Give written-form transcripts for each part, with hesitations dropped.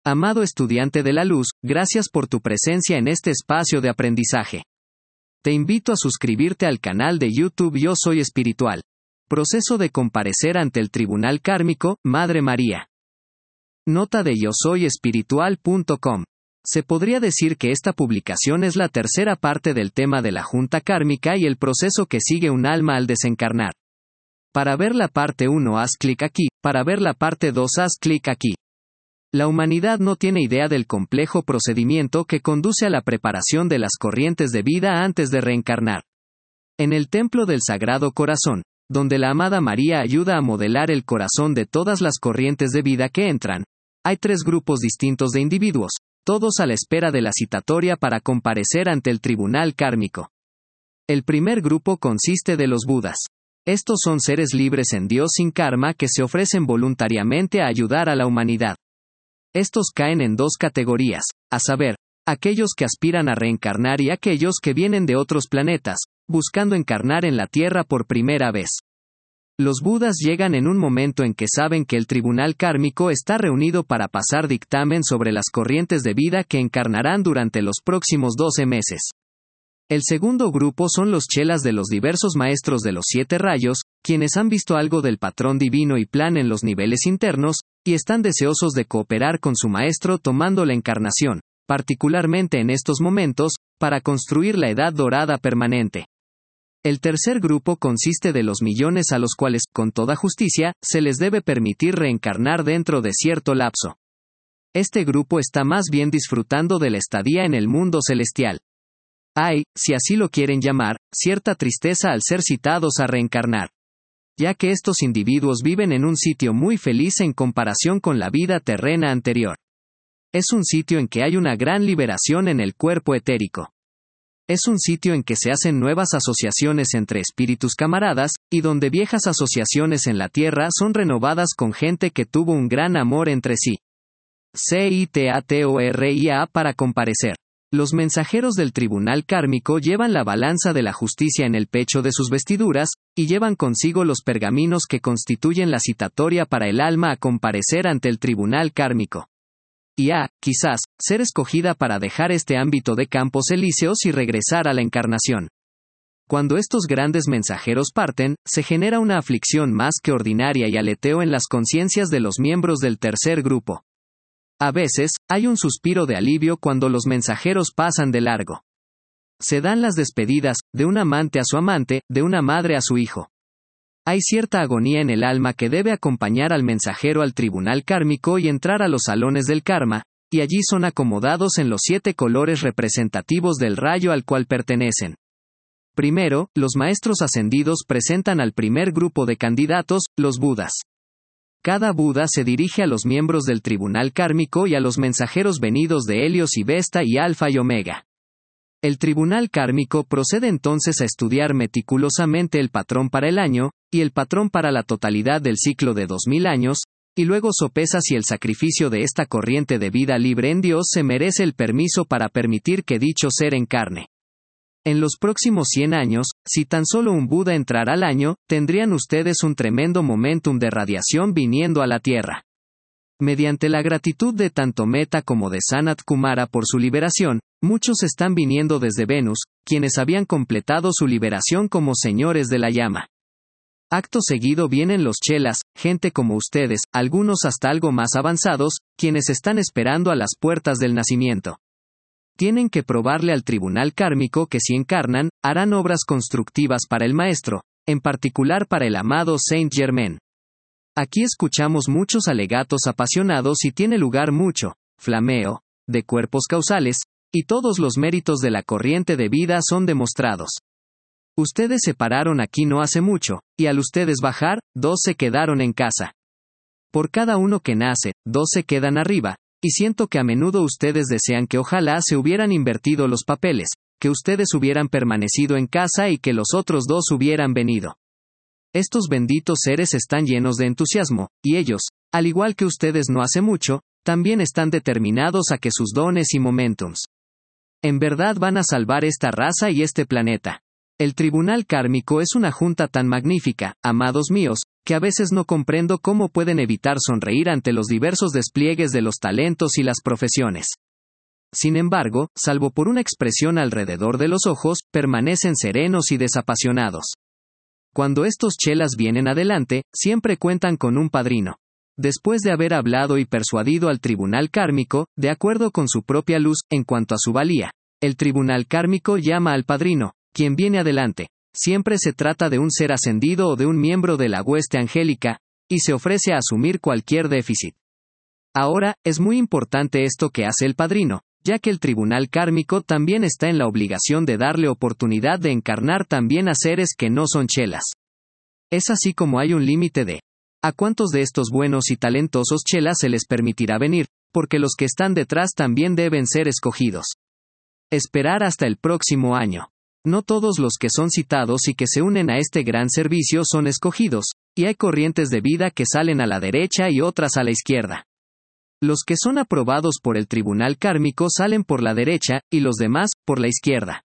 Amado estudiante de la luz, gracias por tu presencia en este espacio de aprendizaje. Te invito a suscribirte al canal de YouTube Yo Soy Espiritual. Proceso de comparecer ante el Tribunal Kármico, Madre María. Nota de yosoyespiritual.com. Se podría decir que esta publicación es la tercera parte del tema de la Junta Kármica y el proceso que sigue un alma al desencarnar. Para ver la parte 1 haz clic aquí, para ver la parte 2 haz clic aquí. La humanidad no tiene idea del complejo procedimiento que conduce a la preparación de las corrientes de vida antes de reencarnar. En el Templo del Sagrado Corazón, donde la amada María ayuda a modelar el corazón de todas las corrientes de vida que entran, hay 3 grupos distintos de individuos, todos a la espera de la citatoria para comparecer ante el Tribunal Kármico. El primer grupo consiste de los Budas. Estos son seres libres en Dios sin karma que se ofrecen voluntariamente a ayudar a la humanidad. Estos caen en 2 categorías, a saber, aquellos que aspiran a reencarnar y aquellos que vienen de otros planetas, buscando encarnar en la Tierra por primera vez. Los Budas llegan en un momento en que saben que el Tribunal Kármico está reunido para pasar dictamen sobre las corrientes de vida que encarnarán durante los próximos 12 meses. El segundo grupo son los chelas de los diversos maestros de los 7 rayos, quienes han visto algo del patrón divino y plan en los niveles internos, y están deseosos de cooperar con su maestro tomando la encarnación, particularmente en estos momentos, para construir la edad dorada permanente. El tercer grupo consiste de los millones a los cuales, con toda justicia, se les debe permitir reencarnar dentro de cierto lapso. Este grupo está más bien disfrutando de la estadía en el mundo celestial. Hay, si así lo quieren llamar, cierta tristeza al ser citados a reencarnar, ya que estos individuos viven en un sitio muy feliz en comparación con la vida terrena anterior. Es un sitio en que hay una gran liberación en el cuerpo etérico. Es un sitio en que se hacen nuevas asociaciones entre espíritus camaradas, y donde viejas asociaciones en la tierra son renovadas con gente que tuvo un gran amor entre sí. Citatoria para comparecer. Los mensajeros del Tribunal Kármico llevan la balanza de la justicia en el pecho de sus vestiduras, y llevan consigo los pergaminos que constituyen la citatoria para el alma a comparecer ante el Tribunal Kármico. Y quizás, ser escogida para dejar este ámbito de campos elíseos y regresar a la encarnación. Cuando estos grandes mensajeros parten, se genera una aflicción más que ordinaria y aleteo en las conciencias de los miembros del tercer grupo. A veces, hay un suspiro de alivio cuando los mensajeros pasan de largo. Se dan las despedidas, de un amante a su amante, de una madre a su hijo. Hay cierta agonía en el alma que debe acompañar al mensajero al Tribunal Kármico y entrar a los salones del karma, y allí son acomodados en los 7 colores representativos del rayo al cual pertenecen. Primero, los maestros ascendidos presentan al primer grupo de candidatos, los Budas. Cada Buda se dirige a los miembros del Tribunal Kármico y a los mensajeros venidos de Helios y Vesta y Alfa y Omega. El Tribunal Kármico procede entonces a estudiar meticulosamente el patrón para el año, y el patrón para la totalidad del ciclo de 2000 años, y luego sopesa si el sacrificio de esta corriente de vida libre en Dios se merece el permiso para permitir que dicho ser encarne. En los próximos 100 años, si tan solo un Buda entrara al año, tendrían ustedes un tremendo momentum de radiación viniendo a la Tierra. Mediante la gratitud de tanto Meta como de Sanat Kumara por su liberación, muchos están viniendo desde Venus, quienes habían completado su liberación como señores de la llama. Acto seguido vienen los chelas, gente como ustedes, algunos hasta algo más avanzados, quienes están esperando a las puertas del nacimiento. Tienen que probarle al Tribunal Kármico que si encarnan, harán obras constructivas para el Maestro, en particular para el amado Saint Germain. Aquí escuchamos muchos alegatos apasionados y tiene lugar mucho flameo de cuerpos causales, y todos los méritos de la corriente de vida son demostrados. Ustedes se pararon aquí no hace mucho, y al ustedes bajar, 2 se quedaron en casa. Por cada uno que nace, 2 se quedan arriba, y siento que a menudo ustedes desean que ojalá se hubieran invertido los papeles, que ustedes hubieran permanecido en casa y que los otros 2 hubieran venido. Estos benditos seres están llenos de entusiasmo, y ellos, al igual que ustedes no hace mucho, también están determinados a que sus dones y momentums en verdad van a salvar esta raza y este planeta. El Tribunal Kármico es una junta tan magnífica, amados míos, que a veces no comprendo cómo pueden evitar sonreír ante los diversos despliegues de los talentos y las profesiones. Sin embargo, salvo por una expresión alrededor de los ojos, permanecen serenos y desapasionados. Cuando estos chelas vienen adelante, siempre cuentan con un padrino. Después de haber hablado y persuadido al tribunal kármico, de acuerdo con su propia luz, en cuanto a su valía, el tribunal kármico llama al padrino, quien viene adelante. Siempre se trata de un ser ascendido o de un miembro de la hueste angélica, y se ofrece a asumir cualquier déficit. Ahora, es muy importante esto que hace el padrino, ya que el tribunal kármico también está en la obligación de darle oportunidad de encarnar también a seres que no son chelas. Es así como hay un límite de ¿a cuántos de estos buenos y talentosos chelas se les permitirá venir? Porque los que están detrás también deben ser escogidos. Esperar hasta el próximo año. No todos los que son citados y que se unen a este gran servicio son escogidos, y hay corrientes de vida que salen a la derecha y otras a la izquierda. Los que son aprobados por el tribunal kármico salen por la derecha, y los demás, por la izquierda.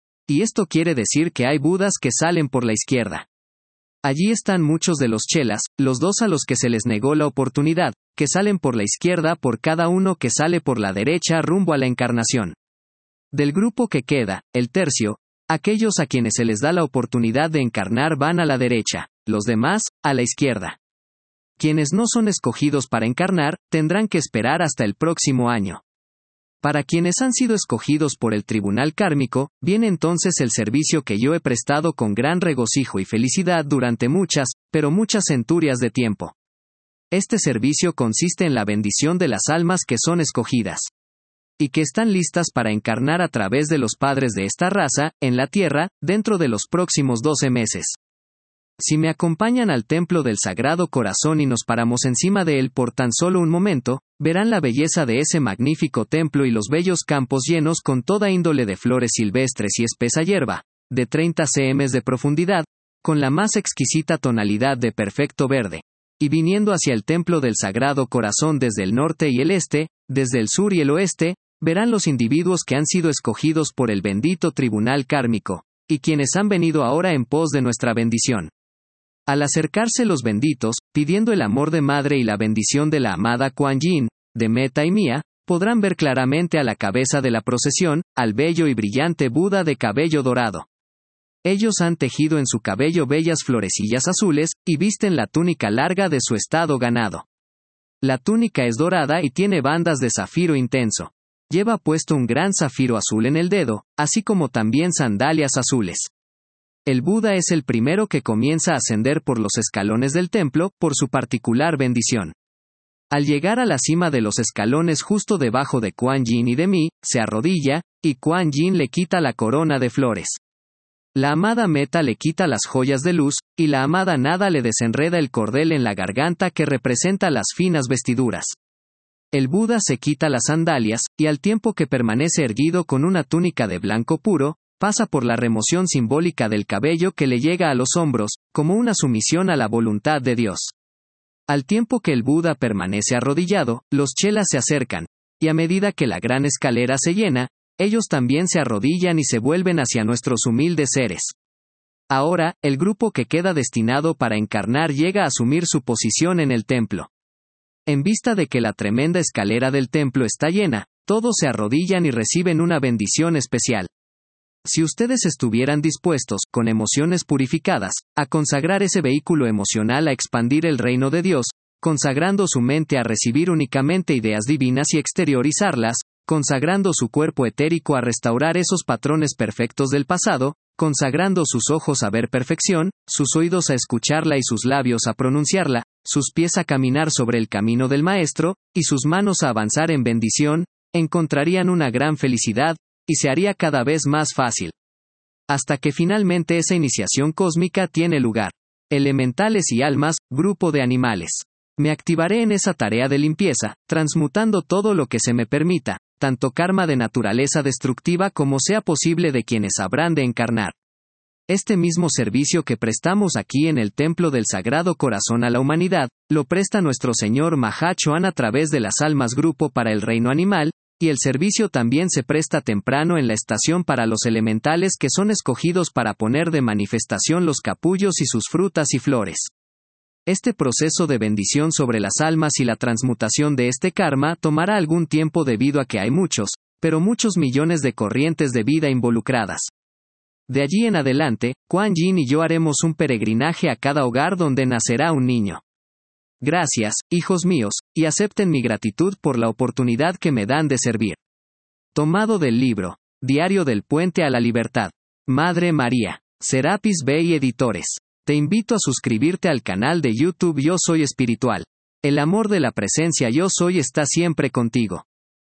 Y esto quiere decir que hay budas que salen por la izquierda. Allí están muchos de los chelas, los dos a los que se les negó la oportunidad, que salen por la izquierda por cada uno que sale por la derecha rumbo a la encarnación. Del grupo que queda, el tercio, aquellos a quienes se les da la oportunidad de encarnar van a la derecha, los demás, a la izquierda. Quienes no son escogidos para encarnar, tendrán que esperar hasta el próximo año. Para quienes han sido escogidos por el tribunal kármico, viene entonces el servicio que yo he prestado con gran regocijo y felicidad durante muchas, pero muchas centurias de tiempo. Este servicio consiste en la bendición de las almas que son escogidas y que están listas para encarnar a través de los padres de esta raza, en la tierra, dentro de los próximos 12 meses. Si me acompañan al templo del Sagrado Corazón y nos paramos encima de él por tan solo un momento, verán la belleza de ese magnífico templo y los bellos campos llenos con toda índole de flores silvestres y espesa hierba, de 30 cm de profundidad, con la más exquisita tonalidad de perfecto verde. Y viniendo hacia el templo del Sagrado Corazón desde el norte y el este, desde el sur y el oeste, verán los individuos que han sido escogidos por el bendito tribunal kármico, y quienes han venido ahora en pos de nuestra bendición. Al acercarse los benditos, pidiendo el amor de madre y la bendición de la amada Kuan Yin, de Meta y Mía, podrán ver claramente a la cabeza de la procesión, al bello y brillante Buda de cabello dorado. Ellos han tejido en su cabello bellas florecillas azules, y visten la túnica larga de su estado ganado. La túnica es dorada y tiene bandas de zafiro intenso. Lleva puesto un gran zafiro azul en el dedo, así como también sandalias azules. El Buda es el primero que comienza a ascender por los escalones del templo, por su particular bendición. Al llegar a la cima de los escalones justo debajo de Kuan Yin y de mí, se arrodilla, y Kuan Yin le quita la corona de flores. La amada Meta le quita las joyas de luz, y la amada Nada le desenreda el cordel en la garganta que representa las finas vestiduras. El Buda se quita las sandalias, y al tiempo que permanece erguido con una túnica de blanco puro, pasa por la remoción simbólica del cabello que le llega a los hombros, como una sumisión a la voluntad de Dios. Al tiempo que el Buda permanece arrodillado, los chelas se acercan, y a medida que la gran escalera se llena, ellos también se arrodillan y se vuelven hacia nuestros humildes seres. Ahora, el grupo que queda destinado para encarnar llega a asumir su posición en el templo. En vista de que la tremenda escalera del templo está llena, todos se arrodillan y reciben una bendición especial. Si ustedes estuvieran dispuestos, con emociones purificadas, a consagrar ese vehículo emocional a expandir el reino de Dios, consagrando su mente a recibir únicamente ideas divinas y exteriorizarlas, consagrando su cuerpo etérico a restaurar esos patrones perfectos del pasado, consagrando sus ojos a ver perfección, sus oídos a escucharla y sus labios a pronunciarla, sus pies a caminar sobre el camino del Maestro, y sus manos a avanzar en bendición, encontrarían una gran felicidad, y se haría cada vez más fácil. Hasta que finalmente esa iniciación cósmica tiene lugar. Elementales y almas, grupo de animales. Me activaré en esa tarea de limpieza, transmutando todo lo que se me permita, tanto karma de naturaleza destructiva como sea posible de quienes habrán de encarnar. Este mismo servicio que prestamos aquí en el Templo del Sagrado Corazón a la humanidad, lo presta nuestro Señor Mahachohan a través de las almas grupo para el reino animal, y el servicio también se presta temprano en la estación para los elementales que son escogidos para poner de manifestación los capullos y sus frutas y flores. Este proceso de bendición sobre las almas y la transmutación de este karma tomará algún tiempo debido a que hay muchos, pero muchos millones de corrientes de vida involucradas. De allí en adelante, Kuan Yin y yo haremos un peregrinaje a cada hogar donde nacerá un niño. Gracias, hijos míos, y acepten mi gratitud por la oportunidad que me dan de servir. Tomado del libro, Diario del Puente a la Libertad. Madre María. Serapis Bay Editores. Te invito a suscribirte al canal de YouTube Yo Soy Espiritual. El amor de la presencia Yo Soy está siempre contigo.